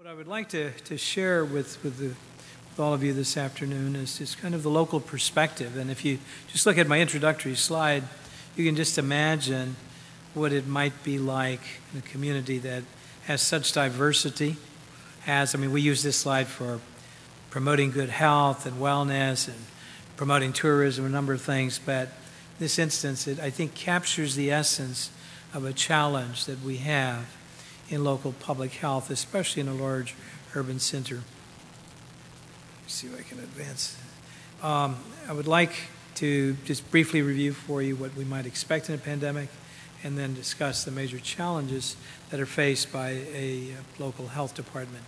What I would like to share with all of you this afternoon is just kind of the local perspective. And if you just look at my introductory slide, you can just imagine what it might be like in a community that has such diversity. We use this slide for promoting good health and wellness and promoting tourism, a number of things. But in this instance, it, I think, captures the essence of a challenge that we have in local public health, especially in a large urban center. Let's see if I can advance. I would like to just briefly review for you what we might expect in a pandemic and then discuss the major challenges that are faced by a local health department.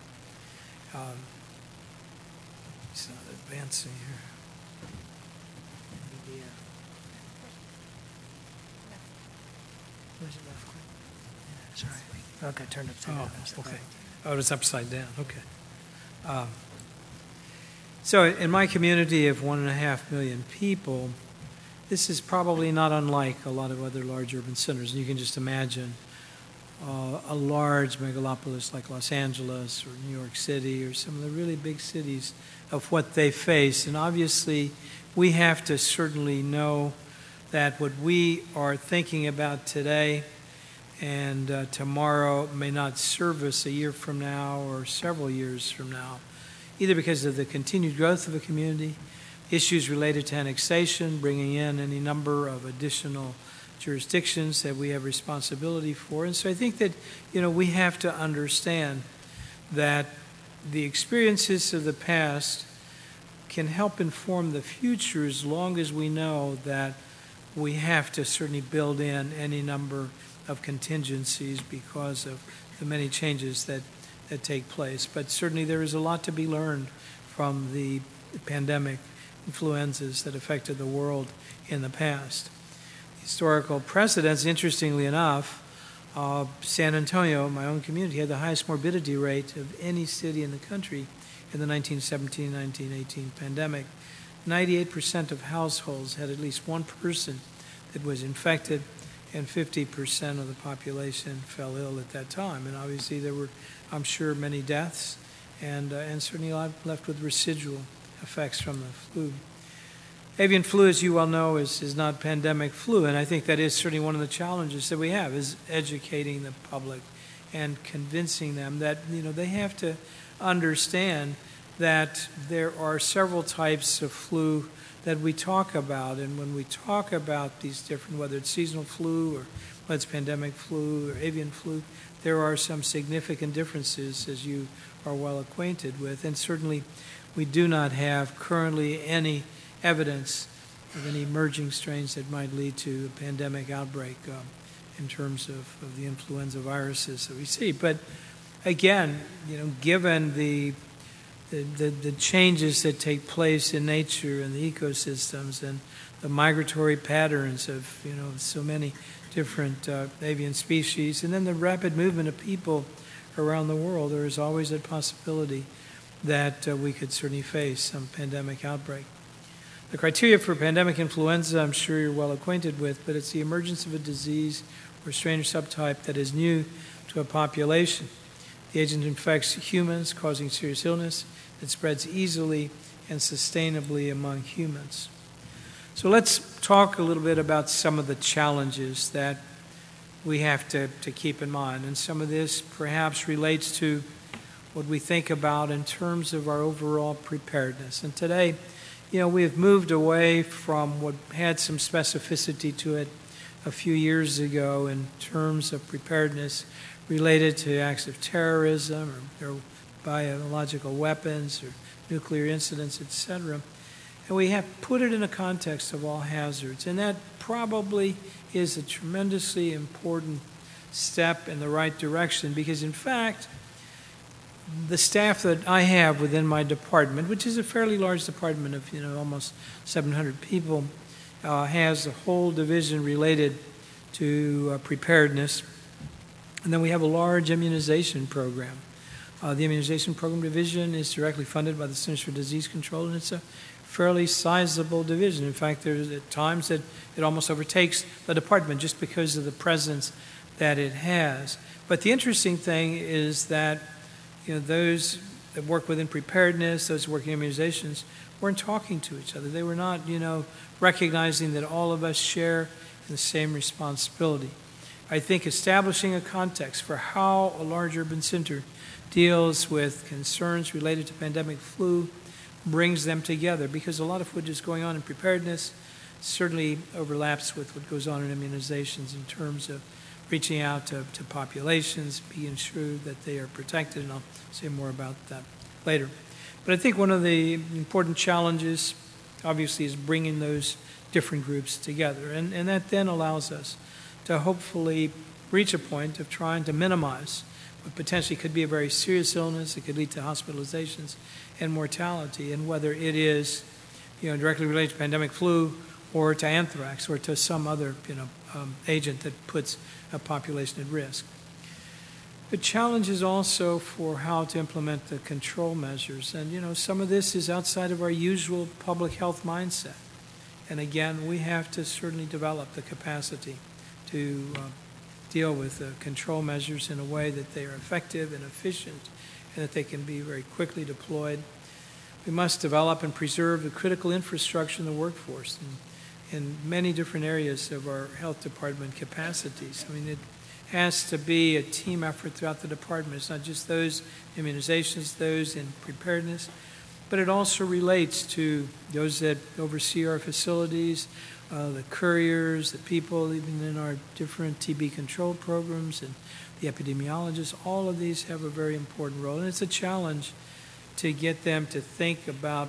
It's not advancing here. Sorry. Okay, turned upside down. Okay. Oh, it's upside down. Okay. So in my community of 1.5 million people, this is probably not unlike a lot of other large urban centers. And you can just imagine a large megalopolis like Los Angeles or New York City or some of the really big cities of what they face. And obviously, we have to certainly know that what we are thinking about today and tomorrow may not serve us a year from now or several years from now, either because of the continued growth of a community, issues related to annexation, bringing in any number of additional jurisdictions that we have responsibility for. And so I think that, we have to understand that the experiences of the past can help inform the future as long as we know that we have to certainly build in any number of contingencies because of the many changes that take place. But certainly there is a lot to be learned from the pandemic influenzas that affected the world in the past. Historical precedents, interestingly enough, San Antonio, my own community, had the highest morbidity rate of any city in the country in the 1917-1918 pandemic. 98% of households had at least one person that was infected, and 50% of the population fell ill at that time. And obviously there were, I'm sure, many deaths and certainly a lot left with residual effects from the flu. Avian flu, as you well know, is not pandemic flu, and I think that is certainly one of the challenges that we have, is educating the public and convincing them that, they have to understand that there are several types of flu that we talk about. And when we talk about these different, whether it's seasonal flu or whether it's pandemic flu or avian flu, there are some significant differences, as you are well acquainted with. And certainly we do not have currently any evidence of any emerging strains that might lead to a pandemic outbreak in terms of the influenza viruses that we see. But again, given the changes that take place in nature and the ecosystems and the migratory patterns of, so many different avian species, and then the rapid movement of people around the world, there is always a possibility that we could certainly face some pandemic outbreak. The criteria for pandemic influenza, I'm sure you're well acquainted with, but it's the emergence of a disease or strain or subtype that is new to a population. The agent infects humans, causing serious illness. It spreads easily and sustainably among humans. So let's talk a little bit about some of the challenges that we have to keep in mind. And some of this perhaps relates to what we think about in terms of our overall preparedness. And today, we have moved away from what had some specificity to it a few years ago in terms of preparedness related to acts of terrorism or biological weapons or nuclear incidents, etc. And we have put it in a context of all hazards. And that probably is a tremendously important step in the right direction because, in fact, the staff that I have within my department, which is a fairly large department of almost 700 people, has a whole division related to preparedness. And then we have a large immunization program. The immunization program division is directly funded by the Centers for Disease Control, and it's a fairly sizable division. In fact, there's at times that it almost overtakes the department just because of the presence that it has. But the interesting thing is that those that work within preparedness, those working in immunizations, weren't talking to each other. They were not, recognizing that all of us share the same responsibility. I think establishing a context for how a large urban center deals with concerns related to pandemic flu brings them together, because a lot of what is going on in preparedness certainly overlaps with what goes on in immunizations in terms of reaching out to populations, being sure that they are protected, and I'll say more about that later. But I think one of the important challenges, obviously, is bringing those different groups together, and that then allows us to hopefully reach a point of trying to minimize what potentially could be a very serious illness. It could lead to hospitalizations and mortality, and whether it is directly related to pandemic flu or to anthrax or to some other agent that puts a population at risk. The challenge is also for how to implement the control measures, and some of this is outside of our usual public health mindset. And again, we have to certainly develop the capacity to deal with the control measures in a way that they are effective and efficient and that they can be very quickly deployed. We must develop and preserve the critical infrastructure in the workforce in many different areas of our health department capacities. I mean, it has to be a team effort throughout the department. It's not just those immunizations, those in preparedness, but it also relates to those that oversee our facilities, the couriers, the people even in our different TB control programs, and the epidemiologists. All of these have a very important role, and it's a challenge to get them to think about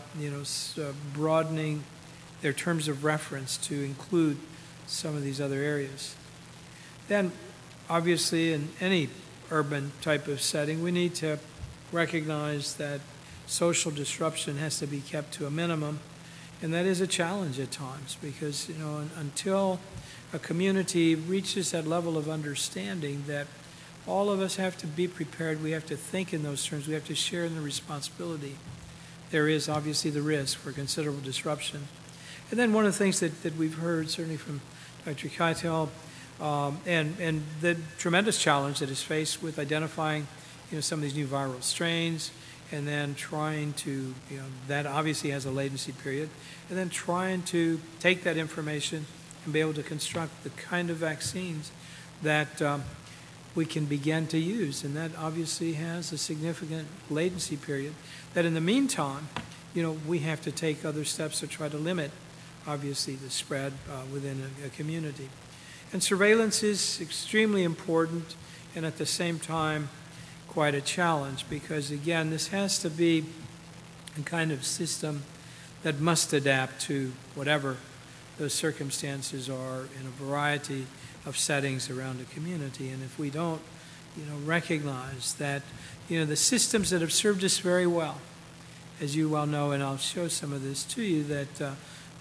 broadening their terms of reference to include some of these other areas. Then, obviously, in any urban type of setting, we need to recognize that social disruption has to be kept to a minimum, and that is a challenge at times because, until a community reaches that level of understanding that all of us have to be prepared, we have to think in those terms, we have to share in the responsibility, there is obviously the risk for considerable disruption. And then one of the things that we've heard, certainly from Dr. Keitel, and the tremendous challenge that is faced with identifying, some of these new viral strains, and then trying to, that obviously has a latency period, and then trying to take that information and be able to construct the kind of vaccines that we can begin to use. And that obviously has a significant latency period that in the meantime, we have to take other steps to try to limit, obviously, the spread within a community. And surveillance is extremely important and at the same time quite a challenge because, again, this has to be a kind of system that must adapt to whatever those circumstances are in a variety of settings around a community. And if we don't, recognize that, the systems that have served us very well, as you well know, and I'll show some of this to you, that,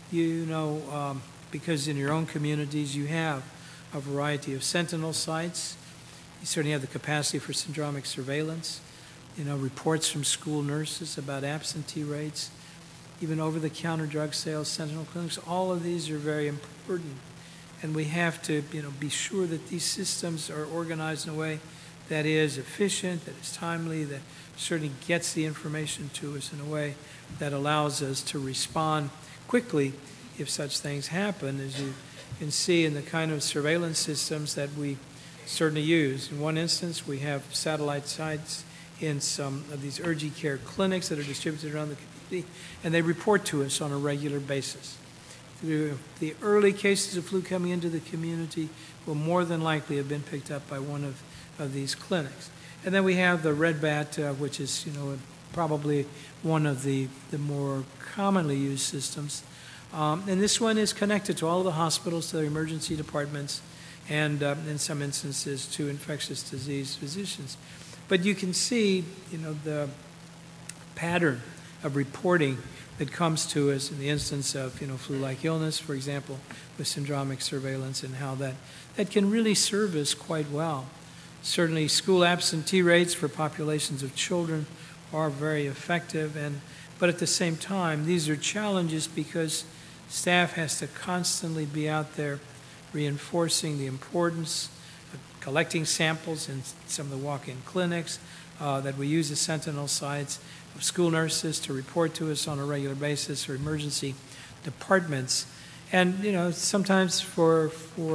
because in your own communities you have a variety of sentinel sites. You certainly have the capacity for syndromic surveillance, reports from school nurses about absentee rates, even over-the-counter drug sales, sentinel clinics. All of these are very important. And we have to, be sure that these systems are organized in a way that is efficient, that is timely, that certainly gets the information to us in a way that allows us to respond quickly if such things happen, as you can see in the kind of surveillance systems that we certainly use. In one instance, we have satellite sites in some of these urgent care clinics that are distributed around the community, and they report to us on a regular basis. The early cases of flu coming into the community will more than likely have been picked up by one of these clinics. And then we have the Red Bat, which is, probably one of the more commonly used systems. And this one is connected to all of the hospitals, to their emergency departments, and in some instances to infectious disease physicians. But you can see, the pattern of reporting that comes to us in the instance of, flu-like illness, for example, with syndromic surveillance, and how that can really serve us quite well. Certainly, school absentee rates for populations of children are very effective, but at the same time, these are challenges because staff has to constantly be out there reinforcing the importance of collecting samples in some of the walk-in clinics, that we use as sentinel sites, of school nurses to report to us on a regular basis, or emergency departments. And, sometimes for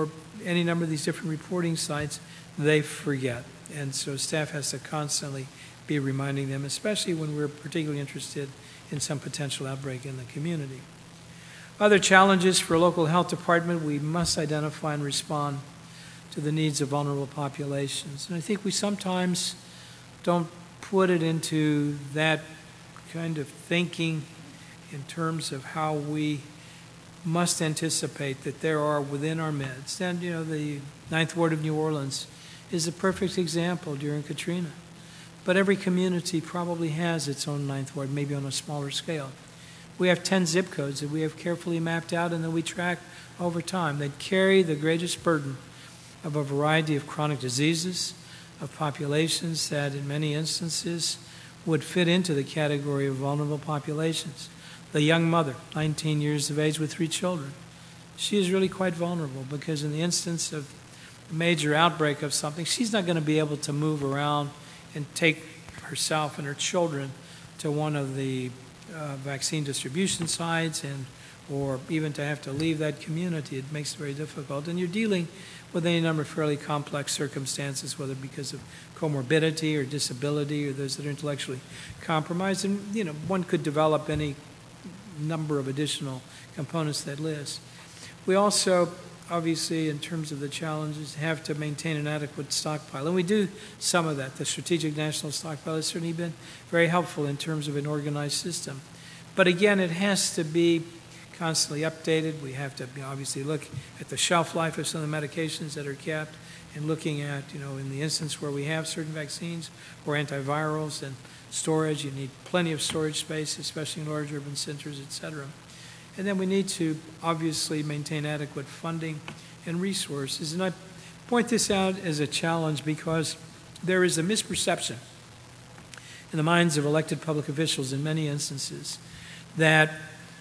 any number of these different reporting sites, they forget. And so staff has to constantly be reminding them, especially when we're particularly interested in some potential outbreak in the community. Other challenges for a local health department: we must identify and respond to the needs of vulnerable populations. And I think we sometimes don't put it into that kind of thinking in terms of how we must anticipate that there are within our midst. And, the Ninth Ward of New Orleans is a perfect example during Katrina. But every community probably has its own Ninth Ward, maybe on a smaller scale. We have 10 zip codes that we have carefully mapped out and that we track over time that carry the greatest burden of a variety of chronic diseases, of populations that in many instances would fit into the category of vulnerable populations. The young mother, 19 years of age with 3 children, she is really quite vulnerable because in the instance of a major outbreak of something, she's not going to be able to move around and take herself and her children to one of the vaccine distribution sites or even to have to leave that community. It makes it very difficult. And you're dealing with any number of fairly complex circumstances, whether because of comorbidity or disability or those that are intellectually compromised. And, one could develop any number of additional components to that list. We also, obviously, in terms of the challenges, have to maintain an adequate stockpile. And we do some of that. The Strategic National Stockpile has certainly been very helpful in terms of an organized system. But again, it has to be constantly updated. We have to obviously look at the shelf life of some of the medications that are kept and looking at, in the instance where we have certain vaccines or antivirals and storage, you need plenty of storage space, especially in large urban centers, et cetera. And then we need to obviously maintain adequate funding and resources. And I point this out as a challenge because there is a misperception in the minds of elected public officials in many instances that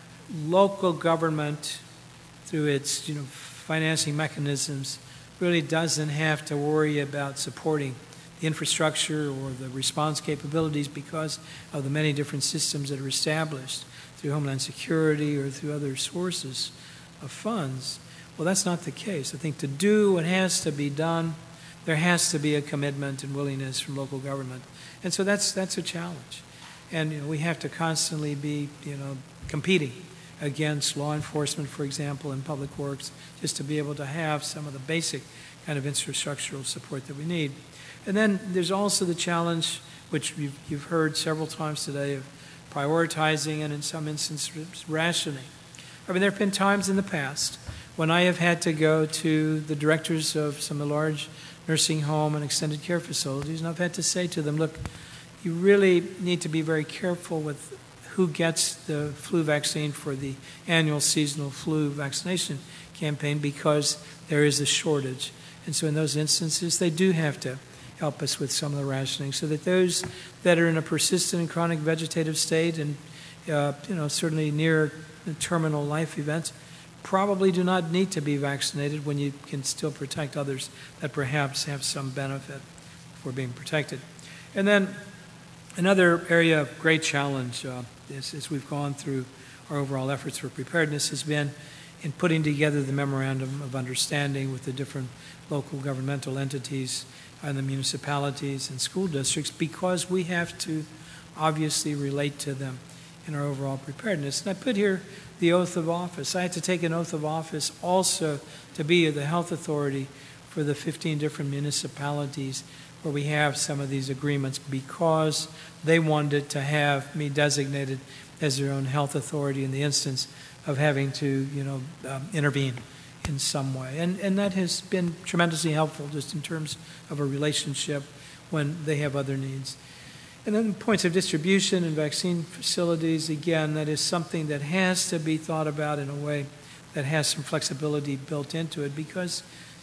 local government, through its financing mechanisms, really doesn't have to worry about supporting the infrastructure or the response capabilities because of the many different systems that are established through Homeland Security or through other sources of funds. Well, that's not the case. I think to do what has to be done, there has to be a commitment and willingness from local government. And so that's a challenge. And we have to constantly be competing against law enforcement, for example, and public works, just to be able to have some of the basic kind of infrastructural support that we need. And then there's also the challenge, which you've heard several times today, of prioritizing and in some instances rationing. I mean, there have been times in the past when I have had to go to the directors of some of the large nursing home and extended care facilities, and I've had to say to them, look, you really need to be very careful with who gets the flu vaccine for the annual seasonal flu vaccination campaign because there is a shortage. And so in those instances, they do have to help us with some of the rationing so that those that are in a persistent and chronic vegetative state and, certainly near terminal life events probably do not need to be vaccinated when you can still protect others that perhaps have some benefit for being protected. And then another area of great challenge as we've gone through our overall efforts for preparedness has been in putting together the memorandum of understanding with the different local governmental entities and the municipalities and school districts because we have to obviously relate to them in our overall preparedness. And I put here the oath of office. I had to take an oath of office also to be the health authority for the 15 different municipalities where we have some of these agreements because they wanted to have me designated as their own health authority in the instance of having to, intervene in some way. And that has been tremendously helpful just in terms of a relationship when they have other needs. And then points of distribution and vaccine facilities, again, that is something that has to be thought about in a way that has some flexibility built into it because,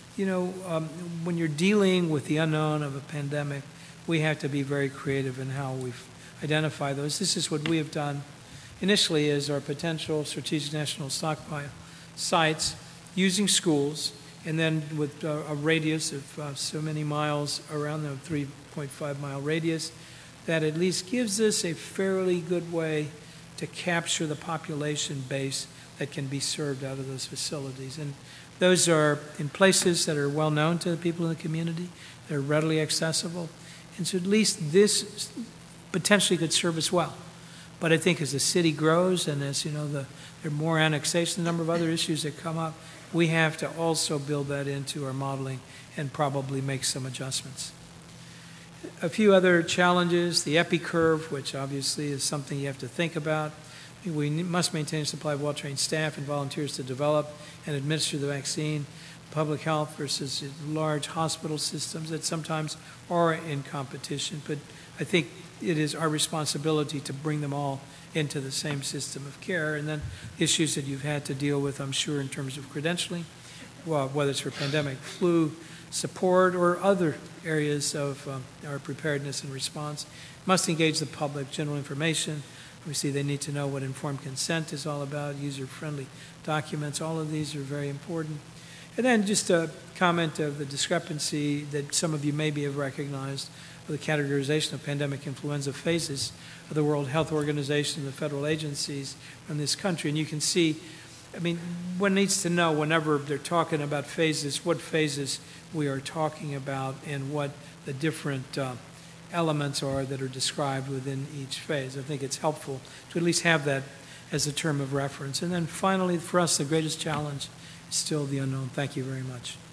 when you're dealing with the unknown of a pandemic, we have to be very creative in how we identify those. This is what we have done initially as our potential strategic national stockpile sites using schools and then with a radius of so many miles around the 3.5-mile radius, that at least gives us a fairly good way to capture the population base that can be served out of those facilities. And those are in places that are well known to the people in the community, they're readily accessible, and so at least this potentially could serve us well. But I think as the city grows and as, there are more annexation, the number of other issues that come up, we have to also build that into our modeling and probably make some adjustments. A few other challenges, the epi curve, which obviously is something you have to think about. We must maintain a supply of well-trained staff and volunteers to develop and administer the vaccine. Public health versus large hospital systems that sometimes are in competition, but I think it is our responsibility to bring them all into the same system of care. And then issues that you've had to deal with, I'm sure, in terms of credentialing, well, whether it's for pandemic flu support or other areas of our preparedness and response. Must engage the public, general information. Obviously, they need to know what informed consent is all about, user-friendly documents. All of these are very important. And then just a comment of the discrepancy that some of you maybe have recognized of the categorization of pandemic influenza phases of the World Health Organization and the federal agencies in this country. And you can see, one needs to know whenever they're talking about phases, what phases we are talking about and what the different elements are that are described within each phase. I think it's helpful to at least have that as a term of reference. And then finally, for us, the greatest challenge is still the unknown. Thank you very much.